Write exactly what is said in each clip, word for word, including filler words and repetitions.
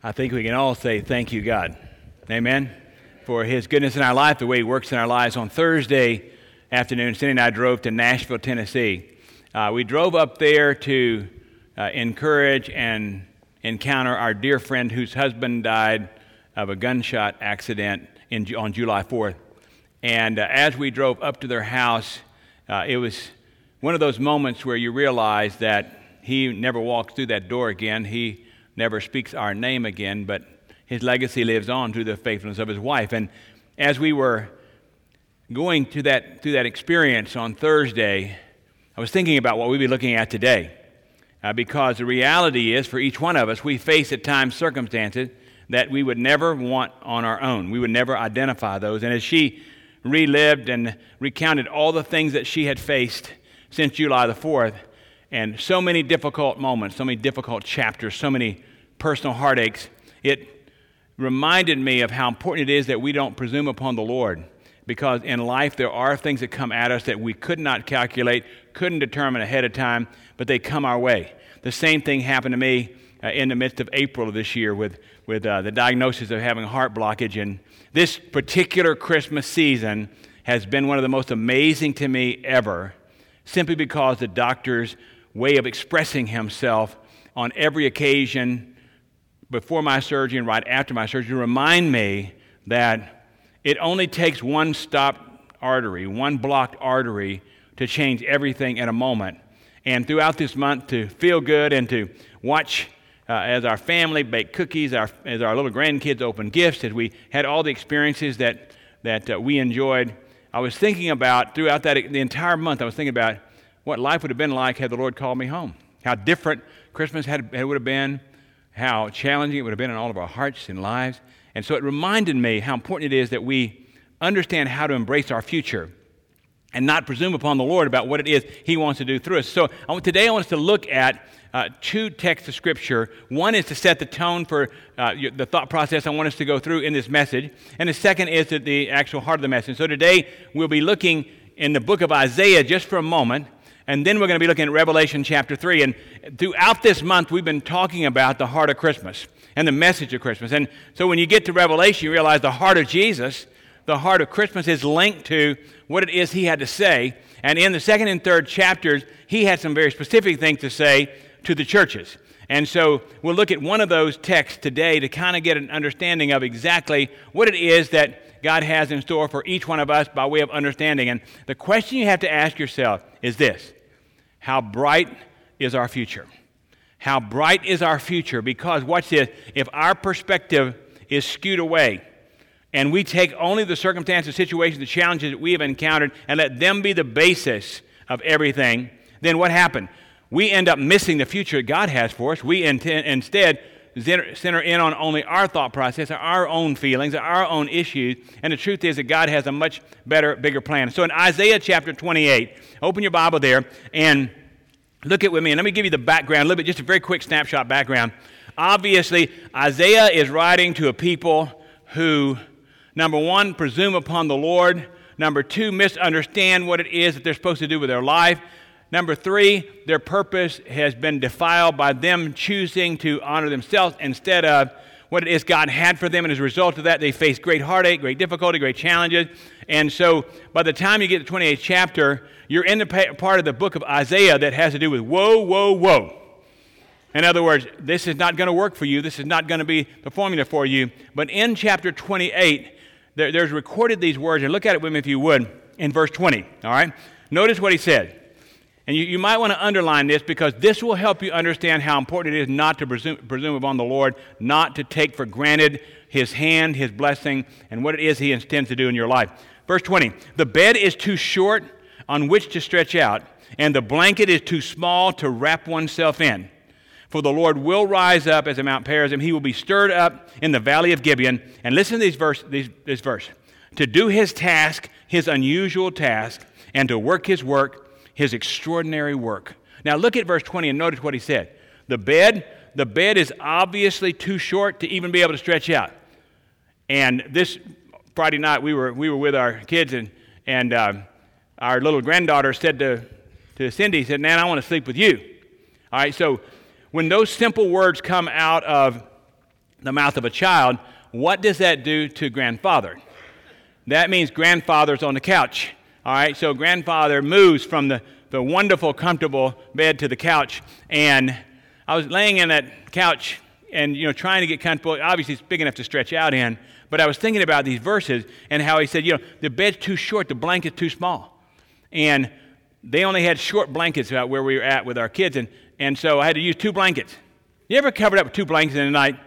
I think we can all say thank you, God. Amen. For His goodness in our life, the way He works in our lives. On Thursday afternoon, Cindy and I drove to Nashville, Tennessee. Uh, we drove up there to uh, encourage and encounter our dear friend whose husband died of a gunshot accident in, on July fourth. And uh, as we drove up to their house, uh, it was one of those moments where you realize that he never walks through that door again. He never speaks our name again, but his legacy lives on through the faithfulness of his wife. And as we were going to that through that experience on Thursday, I was thinking about what we'd be looking at today. Uh, because the reality is, for each one of us, we face at times circumstances that we would never want on our own. We would never identify those. And as she relived and recounted all the things that she had faced since July the fourth, and so many difficult moments, so many difficult chapters, so many personal heartaches, it reminded me of how important it is that we don't presume upon the Lord. Because in life there are things that come at us that we could not calculate, couldn't determine ahead of time, but they come our way. The same thing happened to me uh, in the midst of April of this year with, with uh, the diagnosis of having heart blockage. And this particular Christmas season has been one of the most amazing to me ever, simply because the doctor's way of expressing himself on every occasion before my surgery and right after my surgery to remind me that it only takes one stopped artery, one blocked artery to change everything in a moment. And throughout this month, to feel good and to watch uh, as our family bake cookies, our, as our little grandkids open gifts, as we had all the experiences that, that uh, we enjoyed, I was thinking about, throughout that the entire month, I was thinking about what life would have been like had the Lord called me home. How different Christmas had, it would have been, how challenging it would have been in all of our hearts and lives. And so it reminded me how important it is that we understand how to embrace our future and not presume upon the Lord about what it is He wants to do through us. So I want, today I want us to look at uh, two texts of Scripture. One is to set the tone for uh, the thought process I want us to go through in this message. And the second is the, the actual heart of the message. So today we'll be looking in the book of Isaiah just for a moment. And then we're going to be looking at Revelation chapter three. And throughout this month, we've been talking about the heart of Christmas and the message of Christmas. And so when you get to Revelation, you realize the heart of Jesus, the heart of Christmas, is linked to what it is He had to say. And in the second and third chapters, He had some very specific things to say to the churches. And so we'll look at one of those texts today to kind of get an understanding of exactly what it is that God has in store for each one of us by way of understanding. And the question you have to ask yourself is this: how bright is our future? How bright is our future? Because, watch this, if our perspective is skewed away and we take only the circumstances, situations, the challenges that we have encountered and let them be the basis of everything, then what happened? We end up missing the future that God has for us. We intend, instead center in on only our thought process, our own feelings, our own issues, and the truth is that God has a much better, bigger plan. So in Isaiah chapter twenty-eight, open your Bible there and look at with me, and let me give you the background, a little bit, just a very quick snapshot background. Obviously, Isaiah is writing to a people who, number one, presume upon the Lord, number two, misunderstand what it is that they're supposed to do with their life, number three, their purpose has been defiled by them choosing to honor themselves instead of what it is God had for them, and as a result of that, they face great heartache, great difficulty, great challenges. And so by the time you get to the twenty-eighth chapter, you're in the part of the book of Isaiah that has to do with whoa, whoa, whoa. In other words, this is not going to work for you. This is not going to be the formula for you. But in chapter twenty-eight, there, there's recorded these words, and look at it with me if you would, in verse twenty, all right? Notice what he said. And you, you might want to underline this because this will help you understand how important it is not to presume, presume upon the Lord, not to take for granted His hand, His blessing, and what it is He intends to do in your life. Verse twenty, the bed is too short on which to stretch out, and the blanket is too small to wrap oneself in. For the Lord will rise up as a Mount Perazim. He will be stirred up in the valley of Gibeon. And listen to these verse, these, this verse. To do His task, His unusual task, and to work His work, His extraordinary work. Now look at verse twenty and notice what he said. The bed, the bed is obviously too short to even be able to stretch out. And this Friday night we were we were with our kids and and uh, our little granddaughter said to to Cindy, said, "Nan, I want to sleep with you." All right, so when those simple words come out of the mouth of a child, what does that do to grandfather? That means grandfather's on the couch. All right, so grandfather moves from the, the wonderful, comfortable bed to the couch, and I was laying in that couch and, you know, trying to get comfortable. Obviously, it's big enough to stretch out in, but I was thinking about these verses and how he said, you know, the bed's too short, the blanket's too small. And they only had short blankets about where we were at with our kids, and, and so I had to use two blankets. You ever covered up with two blankets in the night?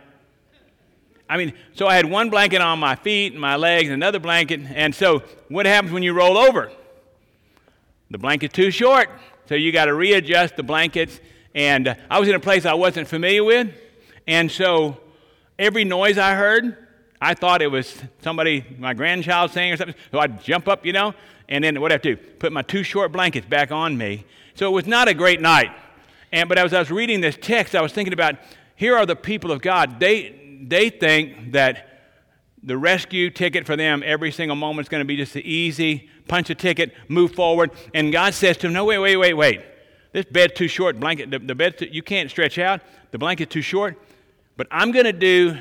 I mean, so I had one blanket on my feet and my legs, and another blanket, and so what happens when you roll over? The blanket's too short, so you got to readjust the blankets, and uh, I was in a place I wasn't familiar with, and so every noise I heard, I thought it was somebody, my grandchild saying or something, so I'd jump up, you know, and then what I have to do? Put my two short blankets back on me. So it was not a great night, and but as I was reading this text, I was thinking about, here are the people of God. They They think that the rescue ticket for them every single moment is going to be just the easy, punch a ticket, move forward. And God says to them, no, wait, wait, wait, wait. This bed's too short. Blanket, the, the bed's too, you can't stretch out. The blanket's too short. But I'm going to do,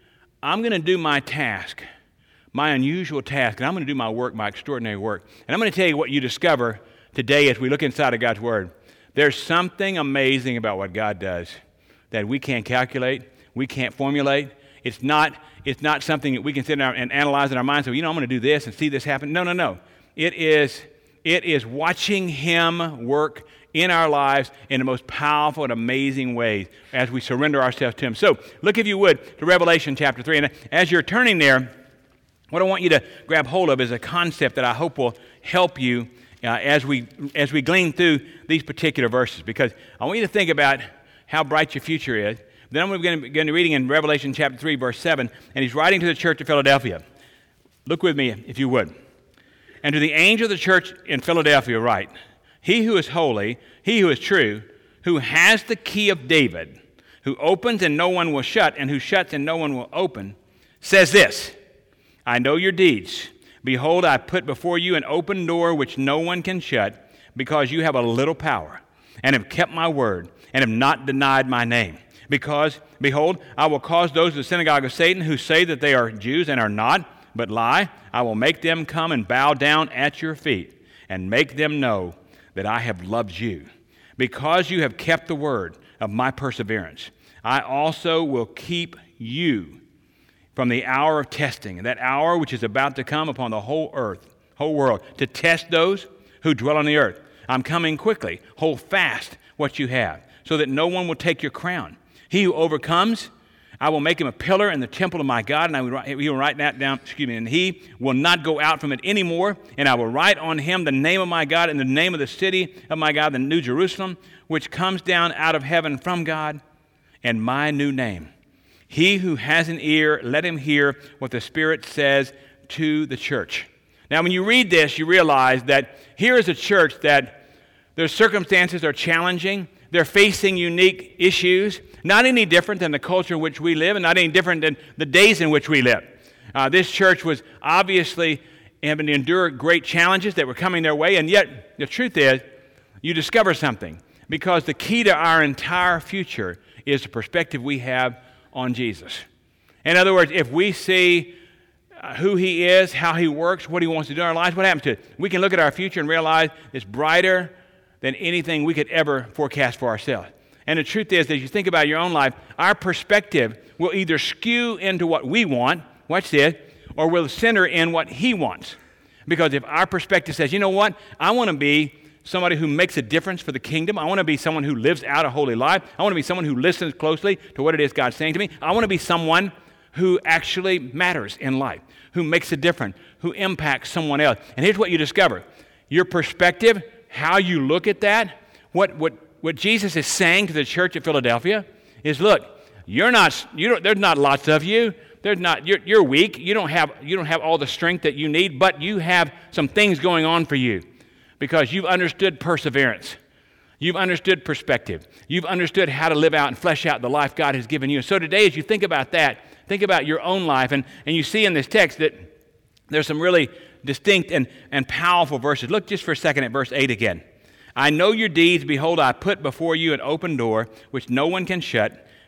I'm going to do my task, my unusual task, and I'm going to do my work, my extraordinary work. And I'm going to tell you what you discover today as we look inside of God's Word. There's something amazing about what God does that we can't calculate. We can't formulate. It's not, it's not something that we can sit down and analyze in our minds. So, you know, I'm going to do this and see this happen. No, no, no. It is, it is watching Him work in our lives in the most powerful and amazing ways as we surrender ourselves to Him. So, look, if you would, to Revelation chapter three. And as you're turning there, what I want you to grab hold of is a concept that I hope will help you uh, as we as we glean through these particular verses. Because I want you to think about how bright your future is. Then I'm going to begin reading in Revelation chapter three, verse seven, and he's writing to the church of Philadelphia. Look with me, if you would. And to the angel of the church in Philadelphia write, He who is holy, He who is true, who has the key of David, who opens and no one will shut, and who shuts and no one will open, says this, I know your deeds. Behold, I put before you an open door which no one can shut, because you have a little power, and have kept my word, and have not denied my name. Because, behold, I will cause those of the synagogue of Satan who say that they are Jews and are not, but lie, I will make them come and bow down at your feet, and make them know that I have loved you. Because you have kept the word of my perseverance, I also will keep you from the hour of testing, that hour which is about to come upon the whole earth, whole world, to test those who dwell on the earth. I'm coming quickly. Hold fast what you have, so that no one will take your crown. He who overcomes, I will make him a pillar in the temple of my God, and I will write, he will write that down, excuse me, and he will not go out from it anymore, and I will write on him the name of my God and the name of the city of my God, the New Jerusalem, which comes down out of heaven from God, and my new name. He who has an ear, let him hear what the Spirit says to the church. Now, when you read this, you realize that here is a church that their circumstances are challenging. They're facing unique issues, not any different than the culture in which we live and not any different than the days in which we live. Uh, this church was obviously having to endure great challenges that were coming their way, and yet the truth is you discover something, because the key to our entire future is the perspective we have on Jesus. In other words, if we see uh, who He is, how He works, what He wants to do in our lives, what happens to it? We can look at our future and realize it's brighter than anything we could ever forecast for ourselves. And the truth is, as you think about your own life, our perspective will either skew into what we want, watch this, or will center in what He wants. Because if our perspective says, you know what, I want to be somebody who makes a difference for the kingdom. I want to be someone who lives out a holy life. I want to be someone who listens closely to what it is God's saying to me. I want to be someone who actually matters in life, who makes a difference, who impacts someone else. And here's what you discover. Your perspective, how you look at that, what what what Jesus is saying to the church at Philadelphia is, look, you're not you don't there's not lots of you. There's not you're you're weak. You don't have you don't have all the strength that you need, but you have some things going on for you because you've understood perseverance. You've understood perspective. You've understood how to live out and flesh out the life God has given you. So today, as you think about that, think about your own life, and, and you see in this text that there's some really distinct and, and powerful verses. Look just for a second at verse eight again. I know your deeds. Behold, I put before you an open door, which no one can shut.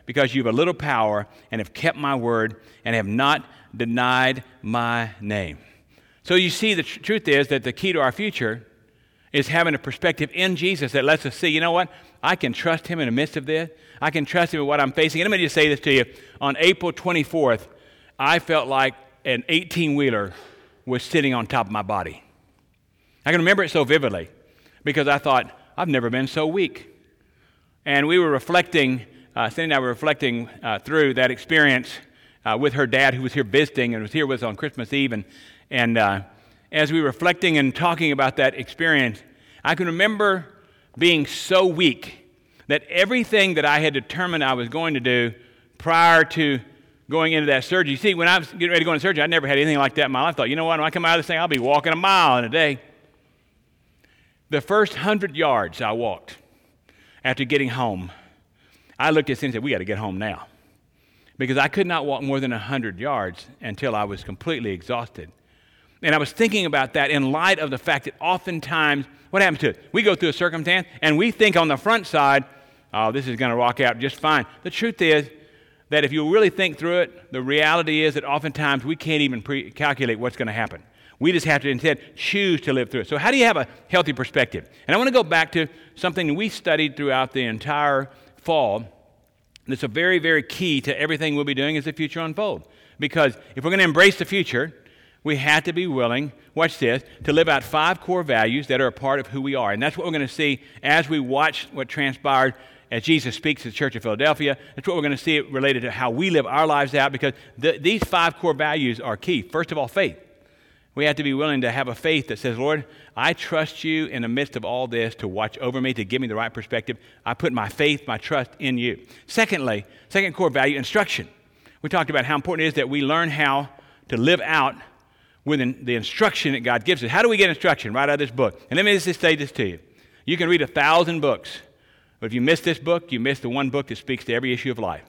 because you have a little power and have kept my word and have not denied my name. So you see, the tr- truth is that the key to our future is having a perspective in Jesus that lets us see, you know what? I can trust him in the midst of this. I can trust him in what I'm facing. And let me just say this to you. On April twenty-fourth, I felt like an eighteen-wheeler was sitting on top of my body. I can remember it so vividly because I thought, I've never been so weak. And we were reflecting, uh, Cindy and I were reflecting uh, through that experience uh, with her dad, who was here visiting and was here with us on Christmas Eve. And, and uh, as we were reflecting and talking about that experience, I can remember being so weak that everything that I had determined I was going to do prior to going into that surgery. You see, when I was getting ready to go into surgery, I never had anything like that in my life. I thought, you know what, when I come out of this thing, I'll be walking a mile in a day. The first hundred yards I walked after getting home, I looked at Cindy and said, we got to get home now. Because I could not walk more than one hundred yards until I was completely exhausted. And I was thinking about that in light of the fact that oftentimes, what happens to it? We go through a circumstance, and we think on the front side, oh, this is going to rock out just fine. The truth is that if you really think through it, the reality is that oftentimes we can't even pre-calculate what's going to happen. We just have to instead choose to live through it. So how do you have a healthy perspective? And I want to go back to something we studied throughout the entire fall that's a very, very key to everything we'll be doing as the future unfolds. Because if we're going to embrace the future, we have to be willing, watch this, to live out five core values that are a part of who we are. And that's what we're going to see as we watch what transpired as Jesus speaks to the Church of Philadelphia. That's what we're going to see related to how we live our lives out, because the, these five core values are key. First of all, faith. We have to be willing to have a faith that says, Lord, I trust you in the midst of all this to watch over me, to give me the right perspective. I put my faith, my trust in you. Secondly, second core value, instruction. We talked about how important it is that we learn how to live out within the instruction that God gives us. How do we get instruction? Right out of this book. And let me just say this to you. You can read a thousand books, but if you miss this book, you miss the one book that speaks to every issue of life.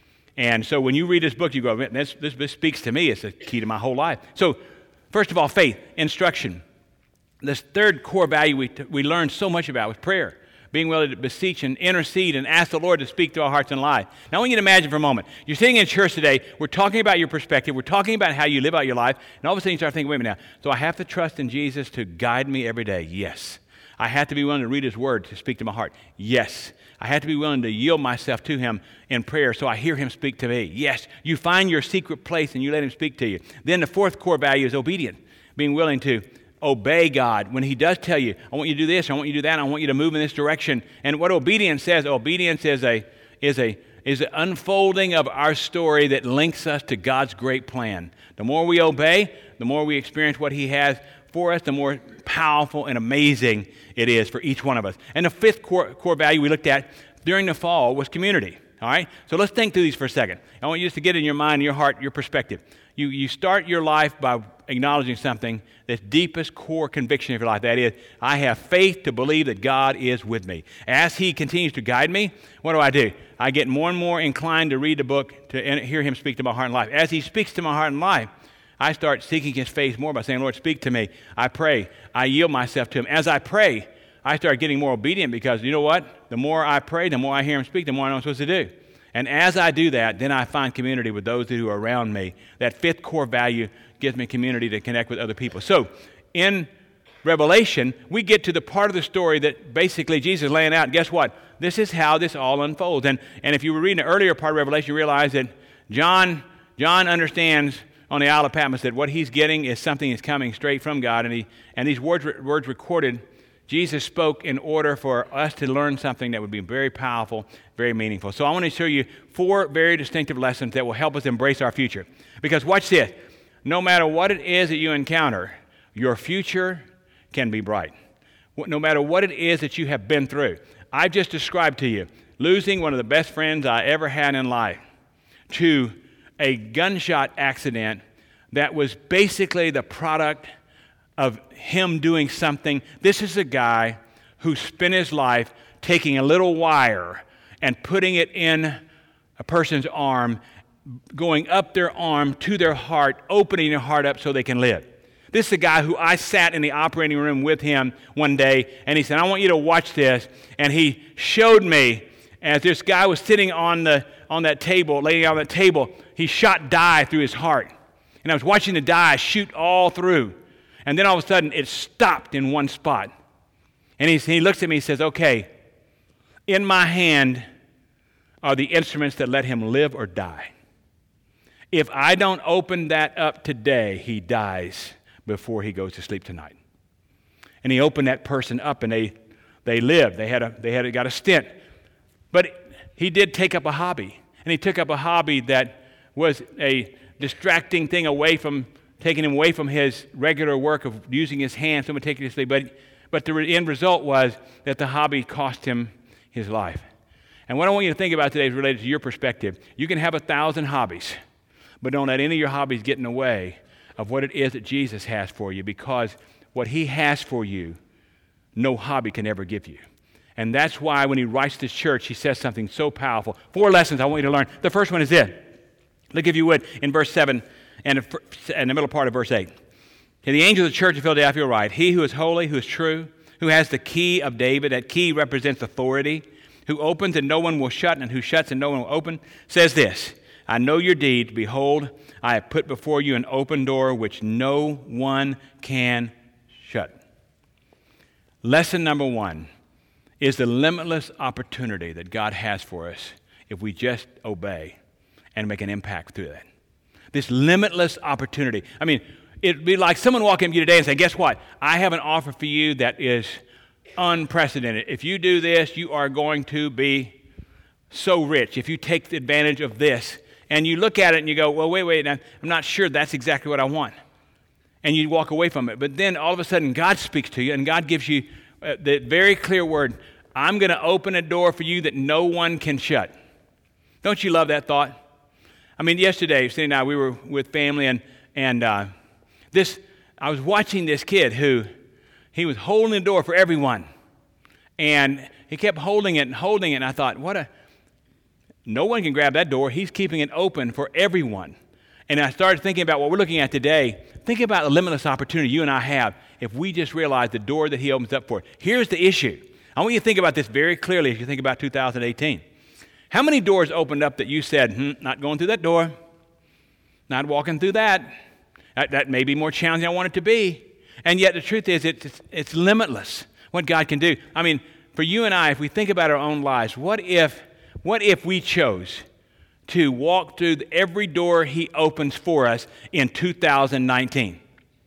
And so when you read this book, you go, this, this, this speaks to me. It's the key to my whole life. So first of all, faith, instruction. This third core value we, t- we learned so much about was prayer. Being willing to beseech and intercede and ask the Lord to speak to our hearts and lives. Now I want you to imagine for a moment, you're sitting in church today, we're talking about your perspective, we're talking about how you live out your life, and all of a sudden you start thinking, wait a minute now, so I have to trust in Jesus to guide me every day? Yes. I have to be willing to read his word to speak to my heart? Yes. I have to be willing to yield myself to him in prayer so I hear him speak to me? Yes. You find your secret place and you let him speak to you. Then the fourth core value is obedience, being willing to obey God when he does tell you, I want you to do this, I want you to do that, I want you to move in this direction. And what obedience says, obedience is a is a is an unfolding of our story that links us to God's great plan. The more we obey, the more we experience what he has for us, the more powerful and amazing it is for each one of us. And the fifth core, core value we looked at during the fall was community. All right? So let's think through these for a second. I want you just to get in your mind, your heart, your perspective. You, you start your life by acknowledging something that's deepest core conviction of your life. That is, I have faith to believe that God is with me. As he continues to guide me, what do I do? I get more and more inclined to read the book, to hear him speak to my heart and life. As he speaks to my heart and life, I start seeking his face more by saying, Lord, speak to me. I pray. I yield myself to him. As I pray, I start getting more obedient because, you know what? The more I pray, the more I hear him speak, the more I know what I'm supposed to do. And as I do that, then I find community with those who are around me. That fifth core value gives me community to connect with other people. So in Revelation, we get to the part of the story that basically Jesus is laying out. And guess what? This is how this all unfolds. And, and if you were reading the earlier part of Revelation, you realize that John, John understands on the Isle of Patmos that what he's getting is something that's coming straight from God. And, he, and these words, words recorded, Jesus spoke in order for us to learn something that would be very powerful, very meaningful. So I want to show you four very distinctive lessons that will help us embrace our future. Because watch this. No matter what it is that you encounter, your future can be bright. No matter what it is that you have been through. I've just described to you losing one of the best friends I ever had in life to a gunshot accident that was basically the product of him doing something. This is a guy who spent his life taking a little wire and putting it in a person's arm, going up their arm to their heart, opening their heart up so they can live. This is a guy who I sat in the operating room with him one day, and he said, I want you to watch this. And he showed me, as this guy was sitting on the on that table, laying out on that table, he shot dye through his heart. And I was watching the dye shoot all through. And then all of a sudden, it stopped in one spot. And he, he looks at me and says, okay, in my hand are the instruments that let him live or die. If I don't open that up today, he dies before he goes to sleep tonight. And he opened that person up, and they they lived. They had a they had a, got a stent. But he did take up a hobby, and he took up a hobby that was a distracting thing away from taking him away from his regular work of using his hands, so meticulously. But but the end result was that the hobby cost him his life. And what I want you to think about today is related to your perspective. You can have a thousand hobbies, but don't let any of your hobbies get in the way of what it is that Jesus has for you, because what he has for you, no hobby can ever give you. And that's why when he writes this church, he says something so powerful. Four lessons I want you to learn. The first one is this. Look, if you would, in verse seven and in the middle part of verse eight. To the angel of the church of Philadelphia write, he who is holy, who is true, who has the key of David, that key represents authority, who opens and no one will shut, and who shuts and no one will open, says this, I know your deeds. Behold, I have put before you an open door which no one can shut. Lesson number one is the limitless opportunity that God has for us if we just obey and make an impact through that. This limitless opportunity. I mean, it'd be like someone walking up to you today and saying, guess what? I have an offer for you that is unprecedented. If you do this, you are going to be so rich. If you take advantage of this, and you look at it and you go, well, wait, wait, I'm not sure that's exactly what I want. And you walk away from it. But then all of a sudden, God speaks to you, and God gives you uh, the very clear word, I'm going to open a door for you that no one can shut. Don't you love that thought? I mean, yesterday, Cindy and I, we were with family, and, and uh, this, I was watching this kid who, he was holding the door for everyone. And he kept holding it and holding it, and I thought, what a... No one can grab that door. He's keeping it open for everyone. And I started thinking about what we're looking at today. Think about the limitless opportunity you and I have if we just realize the door that he opens up for. Here's the issue. I want you to think about this very clearly as you think about two thousand eighteen. How many doors opened up that you said, hmm, not going through that door, not walking through that. That, that may be more challenging than I want it to be. And yet the truth is it's, it's, it's limitless what God can do. I mean, for you and I, if we think about our own lives, what if... What if we chose to walk through every door he opens for us in two thousand nineteen?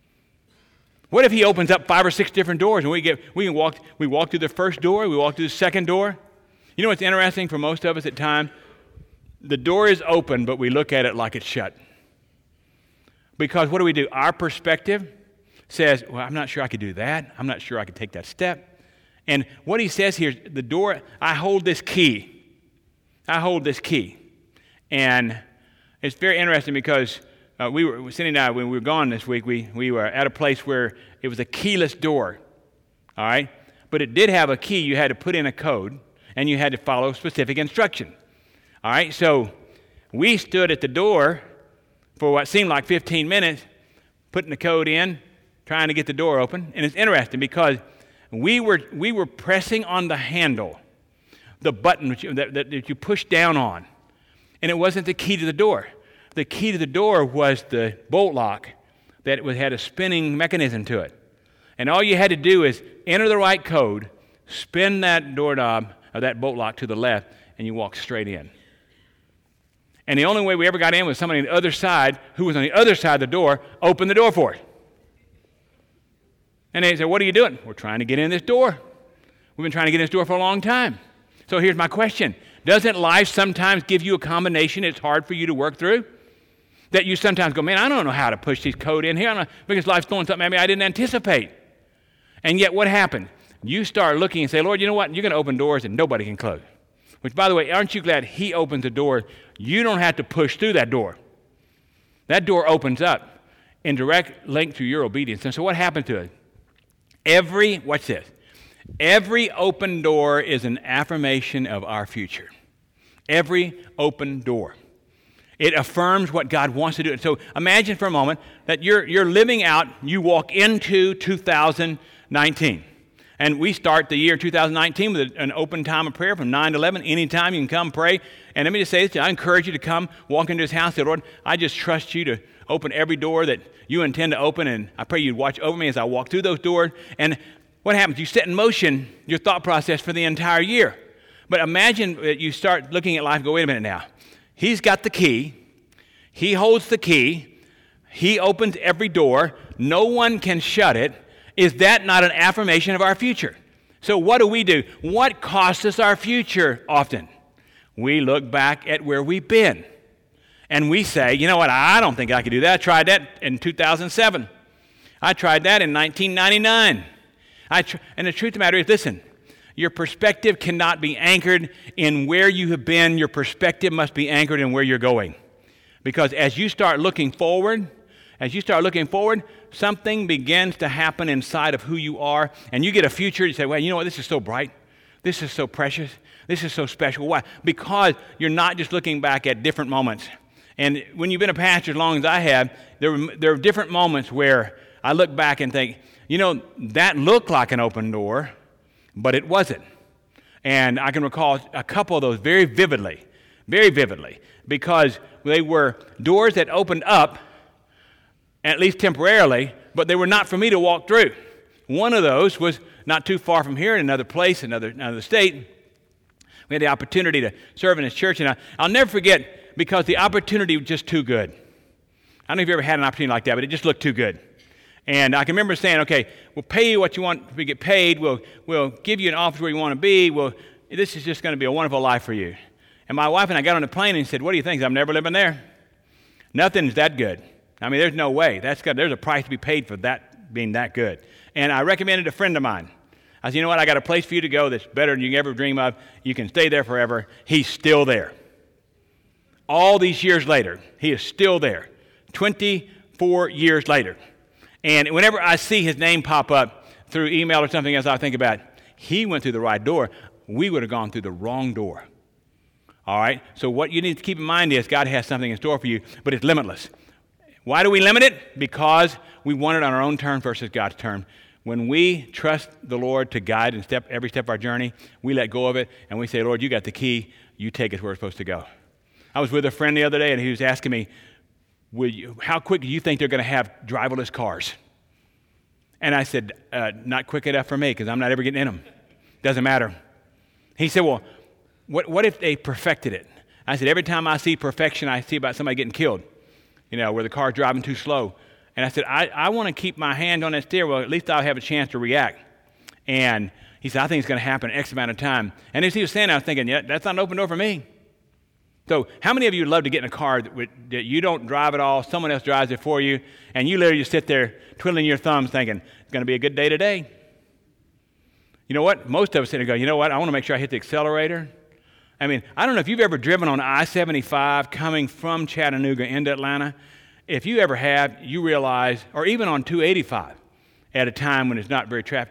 What if he opens up five or six different doors and we get we can walk we walk through the first door, we walk through the second door? You know what's interesting for most of us at times? The door is open, but we look at it like it's shut. Because what do we do? Our perspective says, well, I'm not sure I could do that. I'm not sure I could take that step. And what he says here is the door, I hold this key. I hold this key, and it's very interesting because uh, we were, Cindy and I, when we were gone this week, we, we were at a place where it was a keyless door, all right? But it did have a key. You had to put in a code, and you had to follow specific instruction, all right? So we stood at the door for what seemed like fifteen minutes, putting the code in, trying to get the door open, and it's interesting because we were we were pressing on the handle, the button that you, that, that you push down on. And it wasn't the key to the door. The key to the door was the bolt lock that was, had a spinning mechanism to it. And all you had to do is enter the right code, spin that doorknob or that bolt lock to the left, and you walk straight in. And the only way we ever got in was somebody on the other side, who was on the other side of the door, opened the door for us. And they said, what are you doing? We're trying to get in this door. We've been trying to get in this door for a long time. So here's my question. Doesn't life sometimes give you a combination it's hard for you to work through? That you sometimes go, man, I don't know how to push this code in here because life's throwing something at me I didn't anticipate. And yet what happened? You start looking and say, Lord, you know what? You're going to open doors that nobody can close. Which, by the way, aren't you glad he opens the door? You don't have to push through that door. That door opens up in direct link to your obedience. And so what happened to it? Every, watch this, every open door is an affirmation of our future. Every open door. It affirms what God wants to do. So imagine for a moment that you're, you're living out, you walk into two thousand nineteen. And we start the year two thousand nineteen with an open time of prayer from nine to eleven. Anytime you can come pray. And let me just say this, I encourage you to come, walk into his house, say, Lord, I just trust you to open every door that you intend to open, and I pray you'd watch over me as I walk through those doors. And what happens? You set in motion your thought process for the entire year. But imagine that you start looking at life and go, wait a minute now. He's got the key. He holds the key. He opens every door. No one can shut it. Is that not an affirmation of our future? So what do we do? What costs us our future often? We look back at where we've been. And we say, you know what, I don't think I could do that. I tried that in two thousand seven. I tried that in nineteen ninety-nine. I tr- and the truth of the matter is, listen, your perspective cannot be anchored in where you have been. Your perspective must be anchored in where you're going. Because as you start looking forward, as you start looking forward, something begins to happen inside of who you are, and you get a future. You say, well, you know what, this is so bright. This is so precious. This is so special. Why? Because you're not just looking back at different moments. And when you've been a pastor as long as I have, there were, there are different moments where I look back and think, you know, that looked like an open door, but it wasn't. And I can recall a couple of those very vividly, very vividly, because they were doors that opened up, at least temporarily, but they were not for me to walk through. One of those was not too far from here in another place, another, another state. We had the opportunity to serve in his church, and I, I'll never forget, because the opportunity was just too good. I don't know if you ever had an opportunity like that, but it just looked too good. And I can remember saying, okay, we'll pay you what you want to get paid. We'll, we'll give you an office where you want to be. We'll, this is just going to be a wonderful life for you. And my wife and I got on the plane and said, what do you think? I'm never living there. Nothing's that good. I mean, there's no way. That's got, there's a price to be paid for that being that good. And I recommended a friend of mine. I said, you know what? I got a place for you to go that's better than you can ever dream of. You can stay there forever. He's still there. All these years later, he is still there. twenty-four years later. And whenever I see his name pop up through email or something else, I think about, he went through the right door. We would have gone through the wrong door. All right? So what you need to keep in mind is God has something in store for you, but it's limitless. Why do we limit it? Because we want it on our own terms versus God's terms. When we trust the Lord to guide and step every step of our journey, we let go of it, and we say, Lord, you got the key. You take us where we're supposed to go. I was with a friend the other day, and he was asking me, Will you, how quick do you think they're going to have driverless cars? And I said, uh, not quick enough for me, because I'm not ever getting in them. Doesn't matter. He said, well, what, what if they perfected it? I said, every time I see perfection, I see about somebody getting killed, you know, where the car's driving too slow. And I said, I, I want to keep my hand on that steering wheel. At least I'll have a chance to react. And he said, I think it's going to happen in X amount of time. And as he was saying, I was thinking, yeah, that's not an open door for me. So how many of you would love to get in a car that, would, that you don't drive at all, someone else drives it for you, and you literally just sit there twiddling your thumbs thinking, it's going to be a good day today? You know what? Most of us sit there and go, you know what? I want to make sure I hit the accelerator. I mean, I don't know if you've ever driven on I seventy-five coming from Chattanooga into Atlanta. If you ever have, you realize, or even on two eighty-five at a time when it's not very traffic,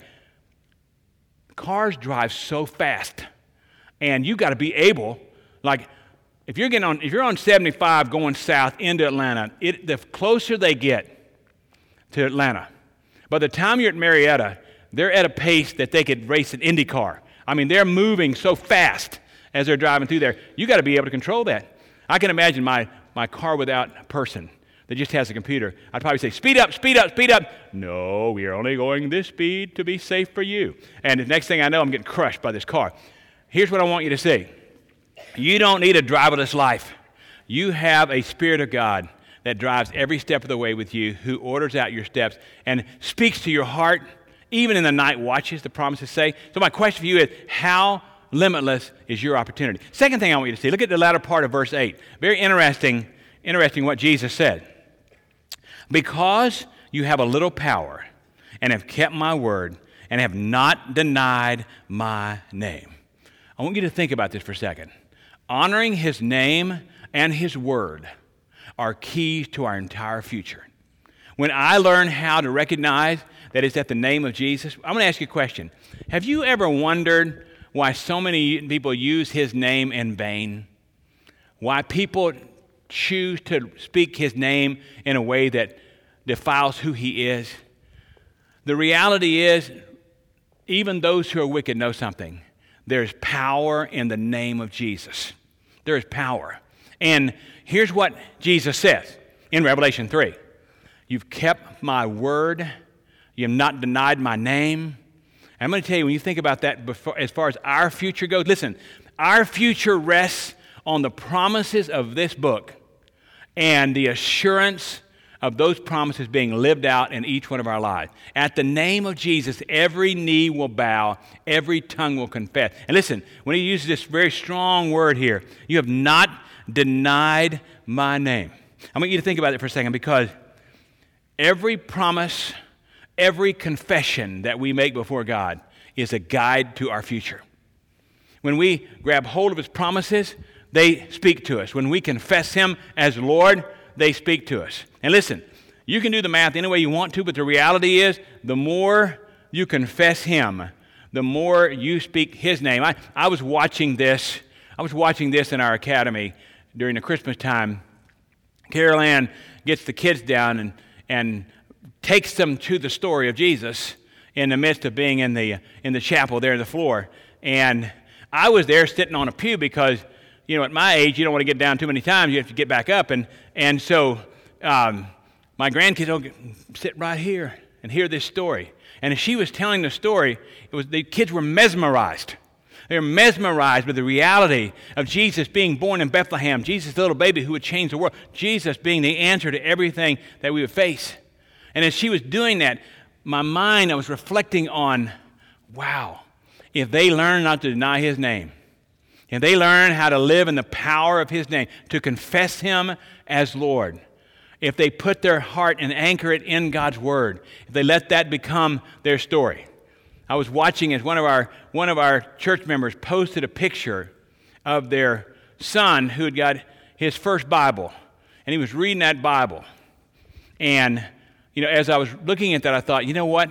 cars drive so fast, and you got to be able, like, If you're getting on, if you're on seventy-five going south into Atlanta, it, the closer they get to Atlanta, by the time you're at Marietta, they're at a pace that they could race an Indy car. I mean, they're moving so fast as they're driving through there. You got to be able to control that. I can imagine my, my car without a person that just has a computer. I'd probably say, speed up, speed up, speed up. No, we are only going this speed to be safe for you. And the next thing I know, I'm getting crushed by this car. Here's what I want you to see. You don't need a driverless life. You have a Spirit of God that drives every step of the way with you, who orders out your steps and speaks to your heart, even in the night watches, the promises say. So my question for you is, how limitless is your opportunity? Second thing I want you to see, look at the latter part of verse eight. Very interesting, interesting what Jesus said. Because you have a little power and have kept my word and have not denied my name. I want you to think about this for a second. Honoring his name and his word are keys to our entire future. When I learn how to recognize that it's at the name of Jesus, I'm going to ask you a question. Have you ever wondered why so many people use his name in vain? Why people choose to speak his name in a way that defiles who he is? The reality is, even those who are wicked know something. There's power in the name of Jesus. There is power. And here's what Jesus says in Revelation three. You've kept my word. You have not denied my name. And I'm going to tell you, when you think about that before, as far as our future goes, listen, our future rests on the promises of this book and the assurance of those promises being lived out in each one of our lives. At the name of Jesus, every knee will bow, every tongue will confess. And listen, when he uses this very strong word here, you have not denied my name. I want you to think about it for a second, because every promise, every confession that we make before God is a guide to our future. When we grab hold of his promises, they speak to us. When we confess him as Lord, they speak to us. And listen, you can do the math any way you want to, but the reality is, the more you confess him, the more you speak his name. I, I was watching this. I was watching this in our academy during the Christmas time. Carol Ann gets the kids down and, and takes them to the story of Jesus in the midst of being in the in the chapel there on the floor. And I was there sitting on a pew because, you know, at my age, you don't want to get down too many times. You have to get back up. And and so um, my grandkids will sit right here and hear this story. And as she was telling the story, it was the kids were mesmerized. They were mesmerized with the reality of Jesus being born in Bethlehem, Jesus, the little baby who would change the world, Jesus being the answer to everything that we would face. And as she was doing that, my mind, I was reflecting on, wow, if they learn not to deny his name, if they learn how to live in the power of his name, to confess him as Lord, if they put their heart and anchor it in God's word, if they let that become their story. I was watching as one of our one of our church members posted a picture of their son who had got his first Bible, and he was reading that Bible. And, you know, as I was looking at that, I thought, you know what?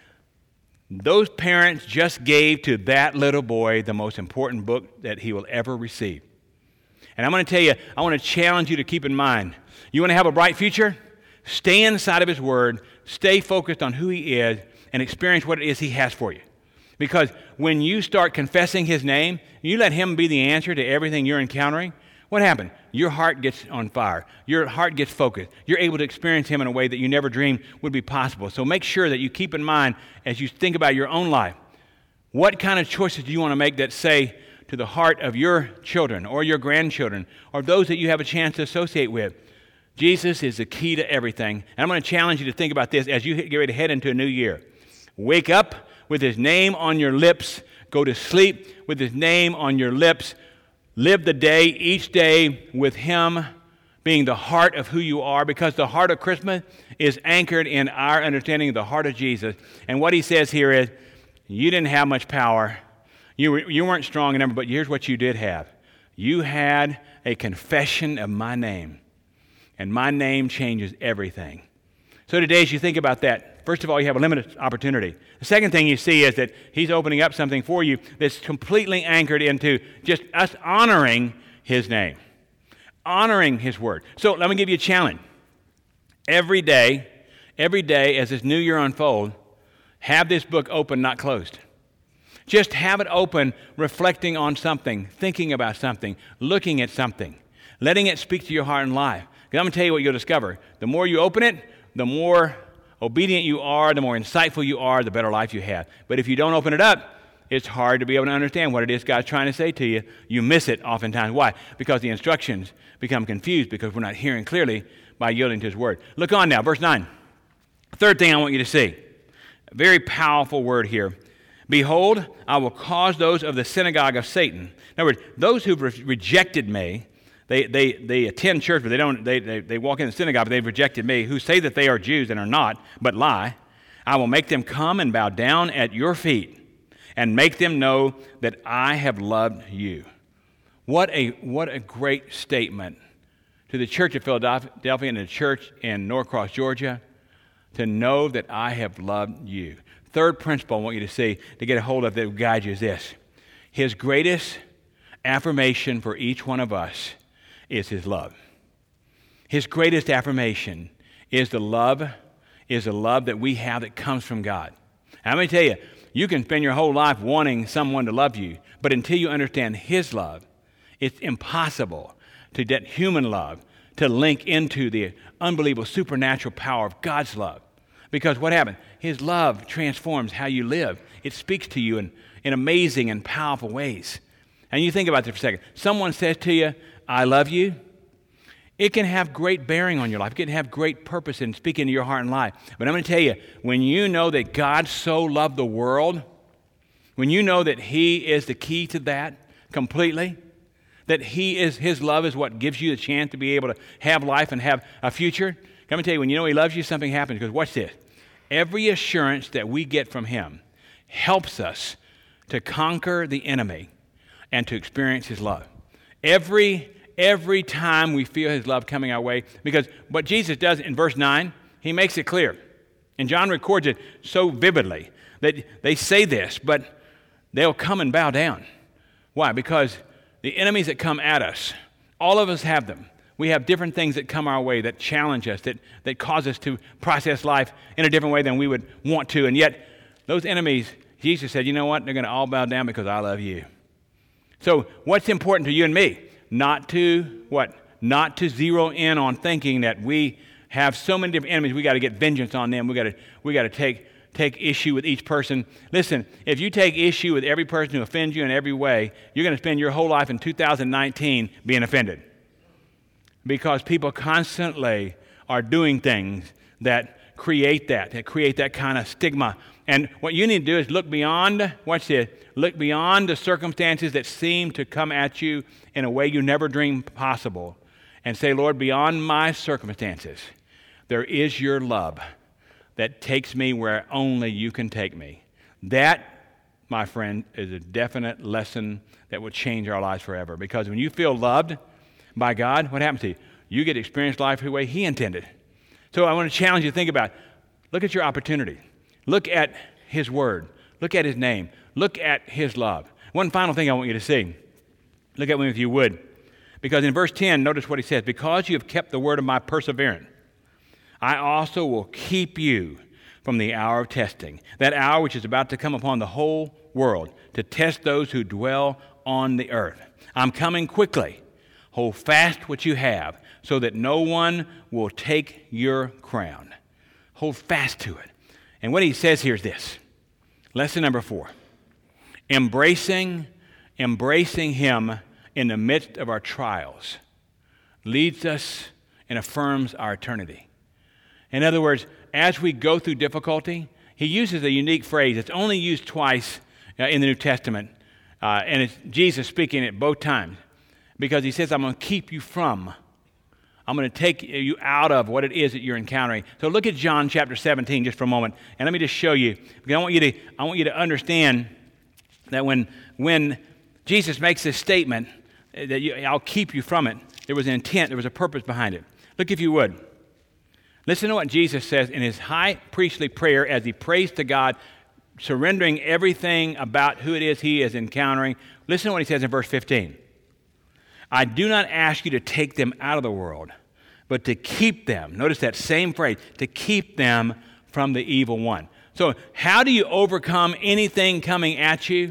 Those parents just gave to that little boy the most important book that he will ever receive. And I'm going to tell you, I want to challenge you to keep in mind, you want to have a bright future? Stay inside of his word, stay focused on who he is, and experience what it is he has for you. Because when you start confessing his name, you let him be the answer to everything you're encountering, what happened? Your heart gets on fire. Your heart gets focused. You're able to experience him in a way that you never dreamed would be possible. So make sure that you keep in mind as you think about your own life, what kind of choices do you want to make that say to the heart of your children or your grandchildren or those that you have a chance to associate with? Jesus is the key to everything. And I'm going to challenge you to think about this as you get ready to head into a new year. Wake up with his name on your lips. Go to sleep with his name on your lips. Live the day, each day, with him being the heart of who you are, because the heart of Christmas is anchored in our understanding of the heart of Jesus. And what he says here is, you didn't have much power. You, were, you weren't strong enough, but here's what you did have. You had a confession of my name, and my name changes everything. So today, as you think about that, first of all, you have a limited opportunity. The second thing you see is that he's opening up something for you that's completely anchored into just us honoring his name, honoring his word. So let me give you a challenge. Every day, every day as this new year unfolds, have this book open, not closed. Just have it open, reflecting on something, thinking about something, looking at something, letting it speak to your heart and life. Because I'm going to tell you what you'll discover. The more you open it, the more obedient you are, the more insightful you are, the better life you have. But if you don't open it up, it's hard to be able to understand what it is God's trying to say to you. You miss it oftentimes. Why? Because the instructions become confused because we're not hearing clearly by yielding to his word. Look on now, verse nine. Third thing I want you to see. A very powerful word here. Behold, I will cause those of the synagogue of Satan. In other words, those who've re- rejected me, They, they, they attend church, but they don't. They, they, they walk in the synagogue, but they've rejected me, who say that they are Jews and are not, but lie. I will make them come and bow down at your feet and make them know that I have loved you. What a, what a great statement to the church of Philadelphia and the church in Norcross, Georgia, to know that I have loved you. Third principle I want you to see, to get a hold of that will guide you is this. His greatest affirmation for each one of us is his love. His greatest affirmation is the love, is the love that we have that comes from God. And I'm going to tell you, You can spend your whole life wanting someone to love you, but until you understand his love, it's impossible to get human love to link into the unbelievable supernatural power of God's love. Because what happens? His love transforms how you live. It speaks to you in, in amazing and powerful ways. And you think about this for a second. Someone says to you, I love you. It can have great bearing on your life. It can have great purpose in speaking to your heart and life. But I'm going to tell you, when you know that God so loved the world, when you know that he is the key to that completely, that he is, his love is what gives you the chance to be able to have life and have a future. Let me tell you, when you know he loves you, something happens. Because watch this. Every assurance that we get from him helps us to conquer the enemy and to experience his love. Every Every time we feel his love coming our way, because what Jesus does in verse nine, he makes it clear. And John records it so vividly that they say this, but they'll come and bow down. Why? Because the enemies that come at us, all of us have them. We have different things that come our way that challenge us, that, that cause us to process life in a different way than we would want to. And yet, those enemies, Jesus said, you know what? They're going to all bow down because I love you. So what's important to you and me? Not to, what? Not to zero in on thinking that we have so many different enemies, we got to get vengeance on them. We got to we got to take take issue with each person. Listen, if you take issue with every person who offends you in every way, you're going to spend your whole life in two thousand nineteen being offended. Because people constantly are doing things that create that, that create that kind of stigma. And what you need to do is look beyond, watch this, look beyond the circumstances that seem to come at you in a way you never dreamed possible and say, Lord, beyond my circumstances, there is your love that takes me where only you can take me. That, my friend, is a definite lesson that will change our lives forever. Because when you feel loved by God, what happens to you? You get to experience life the way he intended. So I want to challenge you to think about, look at your opportunity. Look at his word. Look at his name. Look at his love. One final thing I want you to see. Look at me if you would. Because in verse ten, notice what he says. Because you have kept the word of my perseverance, I also will keep you from the hour of testing, that hour which is about to come upon the whole world, to test those who dwell on the earth. I'm coming quickly. Hold fast what you have, so that no one will take your crown. Hold fast to it. And what he says here is this. Lesson number four. Embracing, embracing him in the midst of our trials leads us and affirms our eternity. In other words, as we go through difficulty, he uses a unique phrase. It's only used twice uh, in the New Testament, uh, and it's Jesus speaking it both times, because he says, I'm going to keep you from, I'm going to take you out of what it is that you're encountering. So look at John chapter seventeen just for a moment, and let me just show you, because I want you to, I want you to understand that when, when Jesus makes this statement, that you, I'll keep you from it, there was an intent, there was a purpose behind it. Look if you would. Listen to what Jesus says in his high priestly prayer as he prays to God, surrendering everything about who it is he is encountering. Listen to what he says in verse fifteen. I do not ask you to take them out of the world, but to keep them. Notice that same phrase, to keep them from the evil one. So how do you overcome anything coming at you?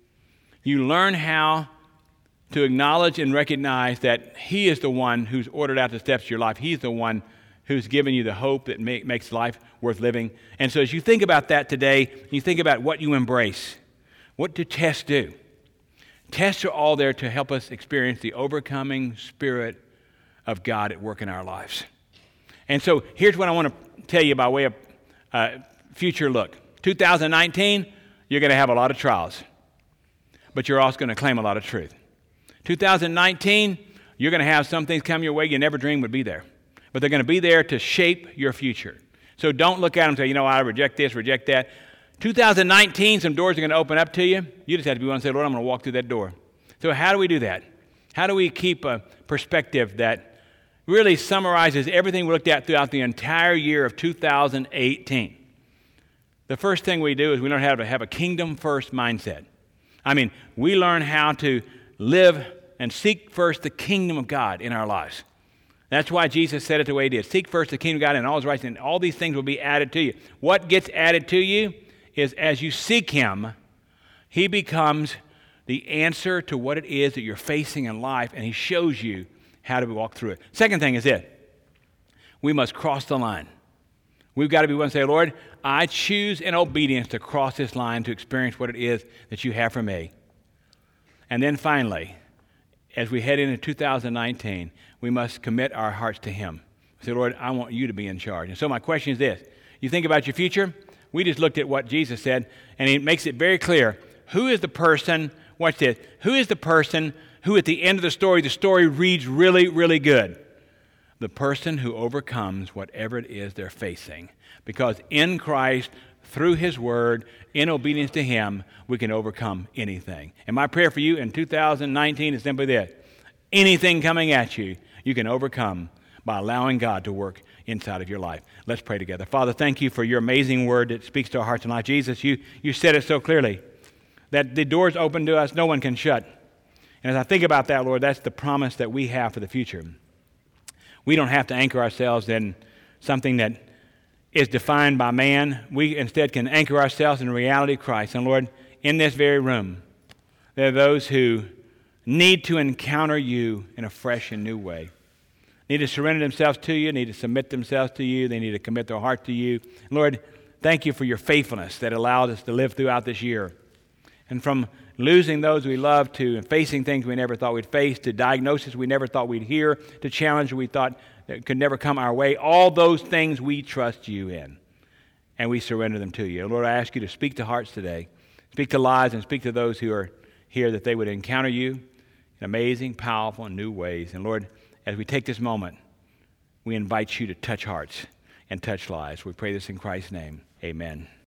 You learn how to acknowledge and recognize that he is the one who's ordered out the steps of your life. He's the one who's given you the hope that make, makes life worth living. And so as you think about that today, you think about what you embrace. What do tests do? Tests are all there to help us experience the overcoming spirit of God at work in our lives. And so here's what I want to tell you by way of uh, future look. two thousand nineteen, you're going to have a lot of trials, but you're also going to claim a lot of truth. two thousand nineteen, you're going to have some things come your way you never dreamed would be there, but they're going to be there to shape your future. So don't look at them and say, you know, I reject this, reject that. two thousand nineteen, some doors are going to open up to you. You just have to be willing to say, Lord, I'm going to walk through that door. So how do we do that? How do we keep a perspective that really summarizes everything we looked at throughout the entire year of two thousand eighteen? The first thing we do is we learn how to have a kingdom-first mindset. I mean, we learn how to live and seek first the kingdom of God in our lives. That's why Jesus said it the way he did. Seek first the kingdom of God and all his righteousness, and all these things will be added to you. What gets added to you is as you seek him, he becomes the answer to what it is that you're facing in life, and he shows you how to walk through it. Second thing is this: we must cross the line. We've got to be one to say, Lord, I choose in obedience to cross this line to experience what it is that you have for me. And then finally, as we head into two thousand nineteen, we must commit our hearts to him. Say, Lord, I want you to be in charge. And so my question is this: you think about your future? We just looked at what Jesus said, and he makes it very clear. Who is the person, watch this, who is the person who at the end of the story, the story reads really, really good? The person who overcomes whatever it is they're facing. Because in Christ, through his word, in obedience to him, we can overcome anything. And my prayer for you in two thousand nineteen is simply this: anything coming at you, you can overcome by allowing God to work inside of your life. Let's pray together. Father, thank you for your amazing word that speaks to our hearts and life. Jesus, you, you said it so clearly that the doors open to us, no one can shut. And as I think about that, Lord, that's the promise that we have for the future. We don't have to anchor ourselves in something that is defined by man. We instead can anchor ourselves in the reality of Christ. And Lord, in this very room, there are those who need to encounter you in a fresh and new way. Need to surrender themselves to you, need to submit themselves to you, they need to commit their heart to you. Lord, thank you for your faithfulness that allowed us to live throughout this year. And from losing those we love to and facing things we never thought we'd face, to diagnosis we never thought we'd hear, to challenge we thought that could never come our way, all those things we trust you in, and we surrender them to you. Lord, I ask you to speak to hearts today, speak to lives, and speak to those who are here, that they would encounter you in amazing, powerful, and new ways. And Lord, as we take this moment, we invite you to touch hearts and touch lives. We pray this in Christ's name. Amen.